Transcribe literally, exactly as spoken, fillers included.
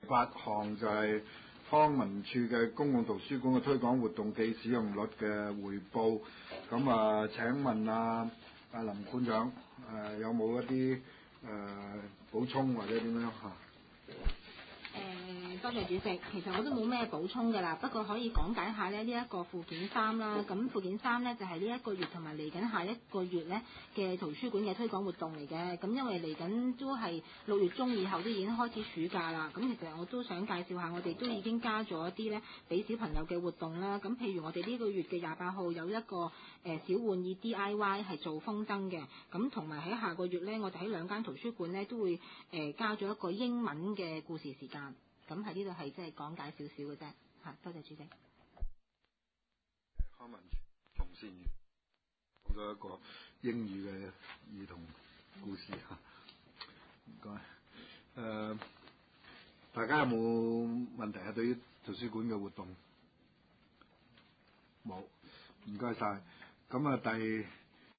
八項就係康文署嘅公共圖書館嘅推廣活動暨使用率嘅匯報。咁啊，請問啊，阿林館長，誒、呃、有冇一啲誒、呃、補充或者點樣嚇？ 誒，多謝主席。其實我都冇咩補充㗎啦，不過可以講解下咧呢一個附件三啦。咁附件三呢，就係呢一個月同埋嚟緊下一個月呢嘅圖書館嘅推廣活動嚟嘅。咁因為嚟緊都係六月中以後都已經開始暑假啦。咁其實我都想介紹下，我哋都已經加咗一啲呢俾小朋友嘅活動啦。咁譬如我哋呢個月嘅廿八號有一個誒、呃、小玩意 D I Y 係做風燈嘅。咁同埋喺下個月呢，我哋喺兩間圖書館呢都會誒、呃、加咗一個英文嘅故事時間。咁喺呢度係即係講解少少嘅啫，嚇，多謝主席。 康文署從善如講咗一個英語嘅兒童故事嚇，唔該。誒、呃，大家有冇問題啊？對於圖書館嘅活動冇，唔該晒。咁啊，第